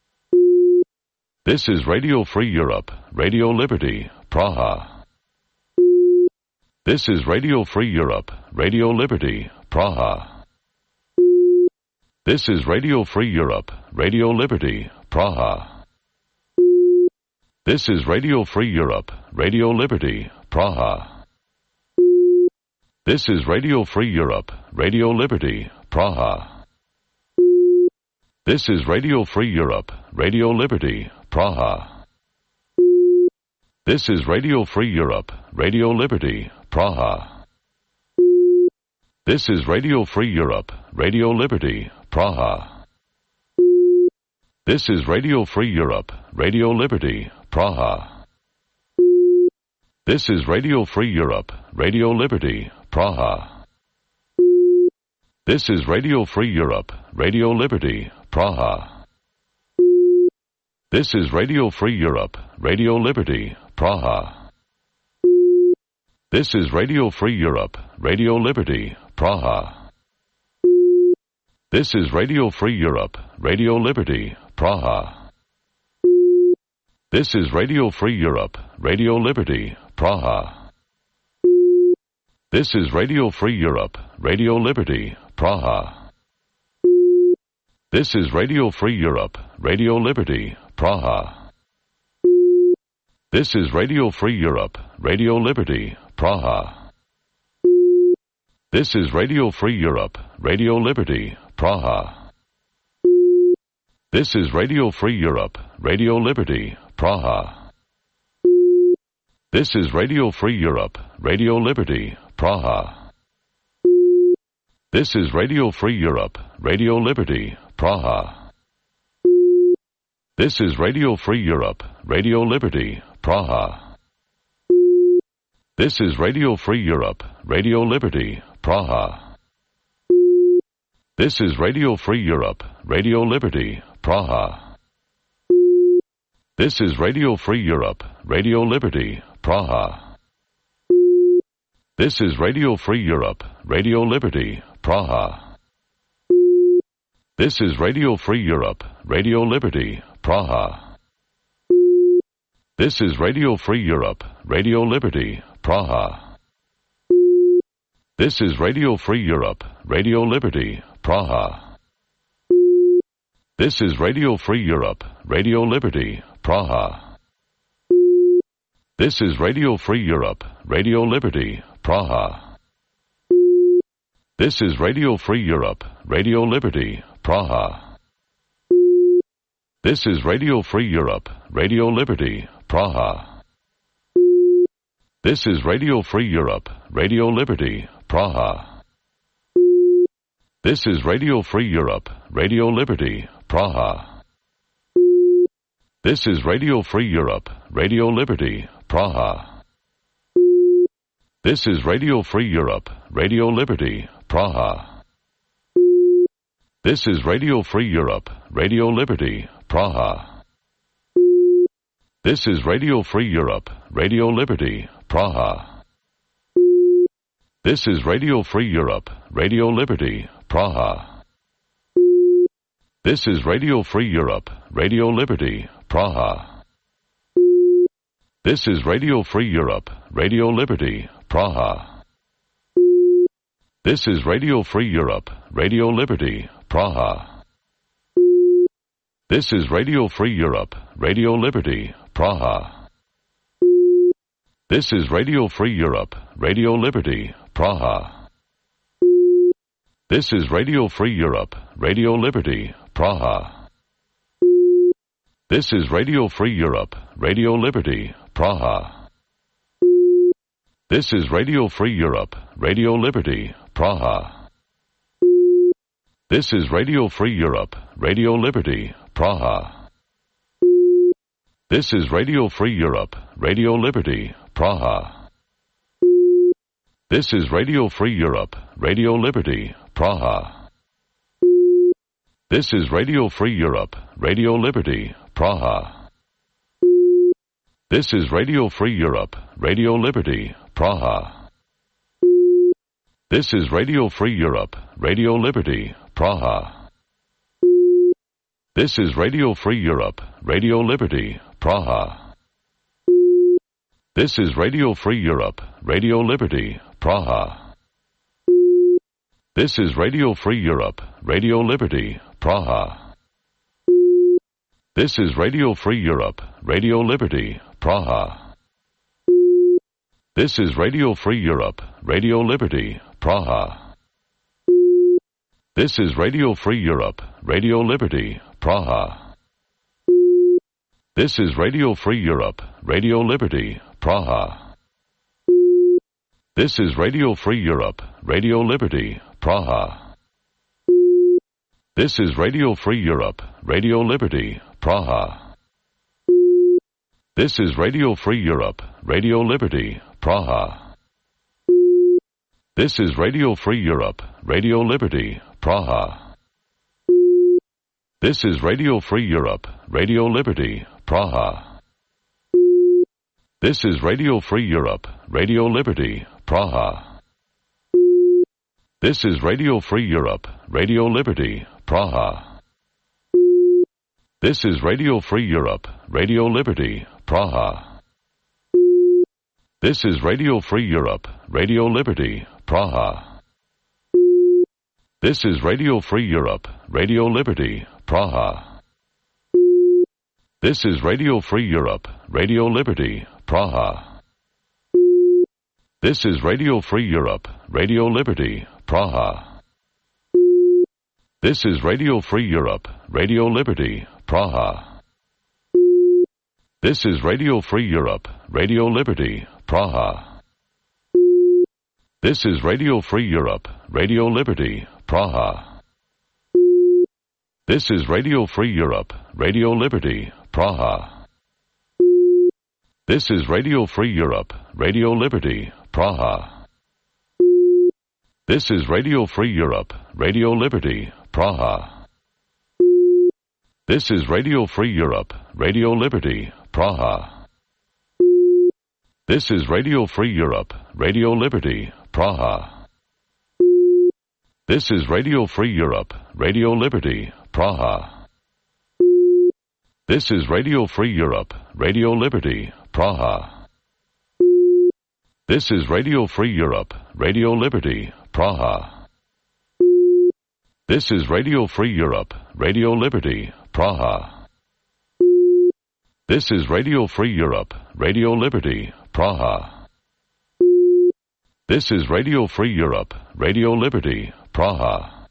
This is Radio Free Europe, Radio Liberty, Praha. This is Radio Free Europe, Radio Liberty, Praha. This is Radio Free Europe, Radio Liberty, Praha. This is Radio Free Europe, Radio Liberty, Praha. This is Radio Free Europe, Radio Liberty, Praha. This is Radio Free Europe, Radio Liberty, Praha. This is Radio Free Europe, Radio Liberty, Praha. This is Radio Free Europe, Radio Liberty, Praha. This is Radio Free Europe, Radio Liberty, Praha. This is Radio Free Europe, Radio Liberty, Praha. This is Radio Free Europe, Radio Liberty, Praha. This is Radio Free Europe, Radio Liberty, Praha. This is Radio Free Europe, Radio Liberty, Praha. This is Radio Free Europe, Radio Liberty, Praha. This is Radio Free Europe, Radio Liberty, Praha. This is Radio Free Europe, Radio Liberty, Praha. This is Radio Free Europe, Radio Liberty, Praha. This is Radio Free Europe, Radio Liberty, Praha. This is Radio Free Europe, Radio Liberty, Praha. This is Radio Free Europe, Radio Liberty, Praha. This is Radio Free Europe, Radio Liberty, Praha. This is Radio Free Europe, Radio Liberty, Praha. This is Radio Free Europe, Radio Liberty, Praha. This is Radio Free Europe, Radio Liberty, Praha. This is Radio Free Europe, Radio Liberty, Praha. This is Radio Free Europe, Radio Liberty, Praha. This is Radio Free Europe, Radio Liberty, Praha. This is Radio Free Europe, Radio Liberty, Praha. This is Radio Free Europe, Radio Liberty, Praha. This is Radio Free Europe, Radio Liberty, Praha. This is Radio Free Europe, Radio Liberty, Praha. This is Radio Free Europe, Radio Liberty, Praha. This is Radio Free Europe, Radio Liberty, Praha. This is Radio Free Europe, Radio Liberty, Praha. This is Radio Free Europe, Radio Liberty, Praha. This is Radio Free Europe, Radio Liberty, Praha. This is Radio Free Europe, Radio Liberty, Praha. This is Radio Free Europe, Radio Liberty, Praha. This is Radio Free Europe, Radio Liberty, Praha. This is Radio Free Europe, Radio Liberty, Praha. This is Radio Free Europe, Radio Liberty, Praha. This is Radio Free Europe, Radio Liberty, Praha. This is Radio Free Europe, Radio Liberty, Praha. This is Radio Free Europe, Radio Liberty, Praha. This is Radio Free Europe, Radio Liberty, Praha. This is Radio Free Europe, Radio Liberty, Praha. This is Radio Free Europe, Radio Liberty, Praha. This is Radio Free Europe, Radio Liberty, Praha. This is Radio Free Europe, Radio Liberty, Praha. This is Radio Free Europe, Radio Liberty, Praha. This is Radio Free Europe, Radio Liberty, Praha. This is Radio Free Europe, Radio Liberty, Praha. This is Radio Free Europe, Radio Liberty, Praha. This is Radio Free Europe, Radio Liberty, Praha. This is Radio Free Europe, Radio Liberty, Praha. This is Radio Free Europe, Radio Liberty, Praha. This is Radio Free Europe, Radio Liberty, Praha. This is Radio Free Europe, Radio Liberty, Praha. This is Radio Free Europe, Radio Liberty, Praha. This is Radio Free Europe, Radio Liberty, Praha. This is Radio Free Europe, Radio Liberty, Praha. This is Radio Free Europe, Radio Liberty, Praha. This is Radio Free Europe, Radio Liberty, Praha. This is Radio Free Europe, Radio Liberty, Praha. This is Radio Free Europe, Radio Liberty, Praha. This is Radio Free Europe, Radio Liberty, Praha. This is Radio Free Europe, Radio Liberty, Praha. This is Radio Free Europe, Radio Liberty, Praha. This is Radio Free Europe, Radio Liberty, Praha. This is Radio Free Europe, Radio Liberty, Praha. This is Radio Free Europe, Radio Liberty, Praha. This is Radio Free Europe, Radio Liberty, Praha. This is Radio Free Europe, Radio Liberty, Praha. This is Radio Free Europe, Radio Liberty, Praha. This is Radio Free Europe, Radio Liberty, Praha. This is Radio Free Europe, Radio Liberty, Praha. This is Radio Free Europe, Radio Liberty, Praha. This is Radio Free Europe, Radio Liberty, Praha. This is Radio Free Europe, Radio Liberty, Praha. This is Radio Free Europe, Radio Liberty, Praha. This is Radio Free Europe, Radio Liberty, Praha. This is Radio Free Europe, Radio Liberty, Praha. This is Radio Free Europe, Radio Liberty, Praha. This is Radio Free Europe, Radio Liberty, Praha. This is Radio Free Europe, Radio Liberty, Praha. This is Radio Free Europe, Radio Liberty, Praha. This is Radio Free Europe, Radio Liberty, Praha. This is Radio Free Europe, Radio Liberty, Praha.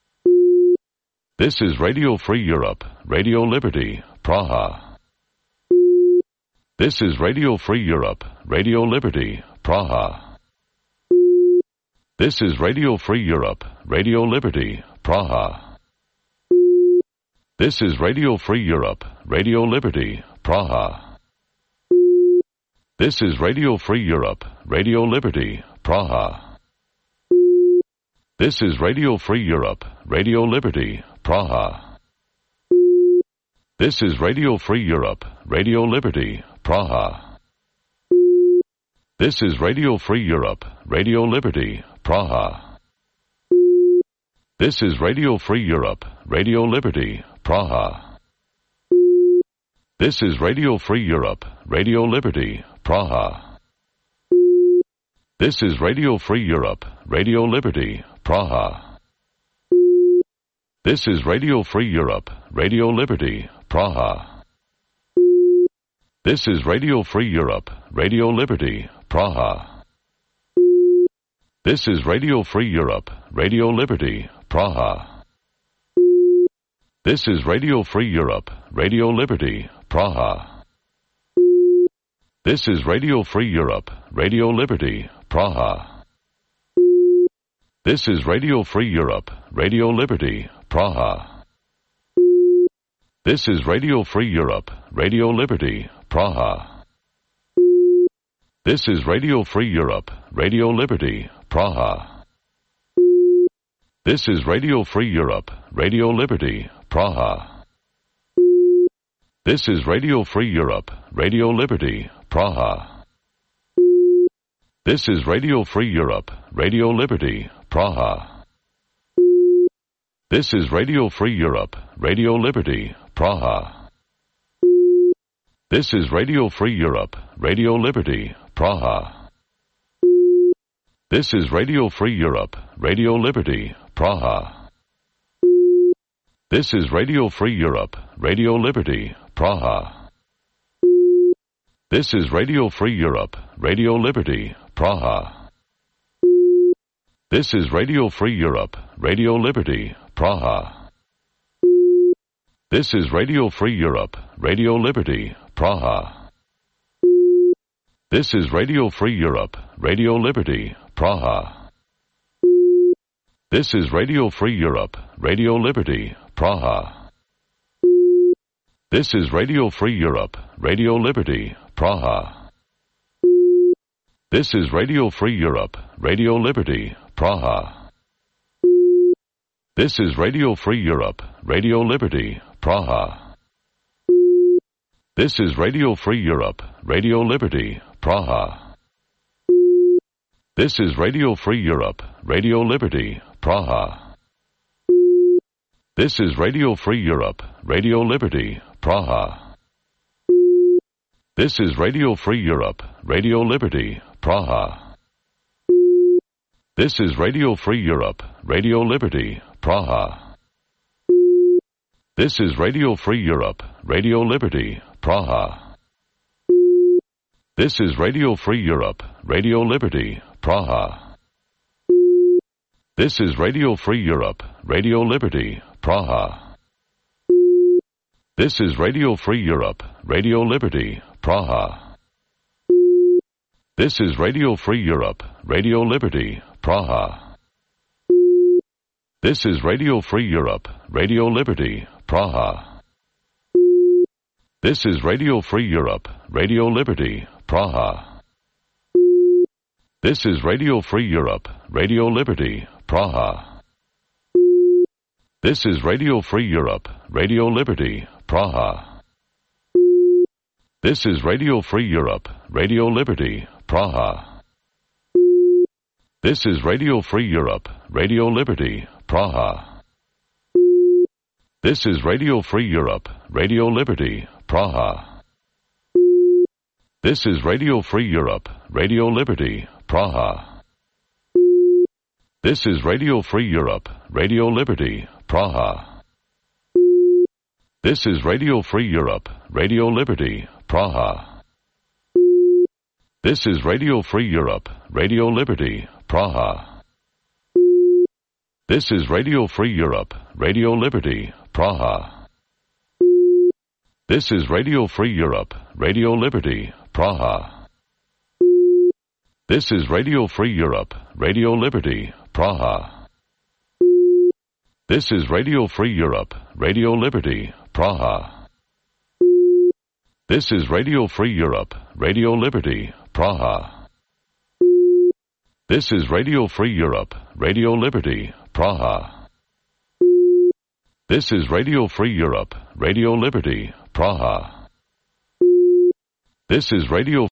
This is Radio Free Europe, Radio Liberty, Praha. This is Radio Free Europe, Radio Liberty, Praha. This is Radio Free Europe, Radio Liberty, Praha. This is Radio Free Europe, Radio Liberty, Praha. This is Radio Free Europe, Radio Liberty, Praha. This is Radio Free Europe, Radio Liberty, Praha. This is Radio Free Europe, Radio Liberty, Praha. This is Radio Free Europe, Radio Liberty, Praha. This is Radio Free Europe, Radio Liberty, Praha. This is Radio Free Europe, Radio Liberty, Praha. This is Radio Free Europe, Radio Liberty, Praha. This is Radio Free Europe, Radio Liberty, Praha. This is Radio Free Europe, Radio Liberty, Praha. This is Radio Free Europe, Radio Liberty, Praha. This is Radio Free Europe, Radio Liberty, Praha. This is Radio Free Europe, Radio Liberty, Praha. This is Radio Free Europe, Radio Liberty, Praha. This is Radio Free Europe, Radio Liberty, Praha. This is Radio Free Europe, Radio Liberty, Praha. This is Radio Free Europe, Radio Liberty, Praha. This is Radio Free Europe, Radio Liberty, Praha. This is Radio Free Europe, Radio Liberty, Praha. This is Radio Free Europe, Radio Liberty, Praha. This is Radio Free Europe, Radio Liberty, Praha. This is Radio Free Europe, Radio Liberty, Praha. This is Radio Free Europe, Radio Liberty, Praha. This is Radio Free Europe, Radio Liberty, Praha. This is Radio Free Europe, Radio Liberty, Praha. This is Radio Free Europe, Radio Liberty, Praha. This is Radio Free Europe, Radio Liberty, Praha. This is Radio Free Europe, Radio Liberty, Praha. This is Radio Free Europe, Radio Liberty, Praha. This is Radio Free Europe, Radio Liberty, Praha. This is Radio Free Europe, Radio Liberty, Praha. This is Radio Free Europe, Radio Liberty, Praha. This is Radio Free Europe, Radio Liberty, Praha. This is Radio Free Europe, Radio Liberty, Praha. This is Radio Free Europe, Radio Liberty, Praha. This is Radio Free Europe, Radio Liberty, Praha. This is Radio Free Europe, Radio Liberty, Praha. This is Radio Free Europe, Radio Liberty, Praha. This is Radio Free Europe, Radio Liberty, Praha. This is Radio Free Europe, Radio Liberty, Praha. This is Radio Free Europe, Radio Liberty, Praha. This is Radio Free Europe, Radio Liberty, Praha. This is Radio Free Europe, Radio Liberty, Praha. This is Radio Free Europe, Radio Liberty, Praha. This is Radio Free Europe, Radio Liberty, Praha. This is Radio Free Europe, Radio Liberty, Praha. This is Radio Free Europe, Radio Liberty, Praha. This is Radio Free Europe, Radio Liberty, Praha. This is Radio Free Europe, Radio Liberty, Praha. This is Radio Free Europe, Radio Liberty, Praha. This is Radio Free Europe, Radio Liberty, Praha. This is Radio Free Europe, Radio Liberty, Praha. This is Radio Free Europe, Radio Liberty, Praha. This is Radio Free Europe, Radio Liberty, Praha. This is Radio Free Europe, Radio Liberty, Praha. This is Radio Free Europe, Radio Liberty, Praha. This is Radio Free Europe, Radio Liberty, Praha. This is Radio Free Europe, Radio Liberty, Praha. This is Radio Free Europe, Radio Liberty, Praha. This is Radio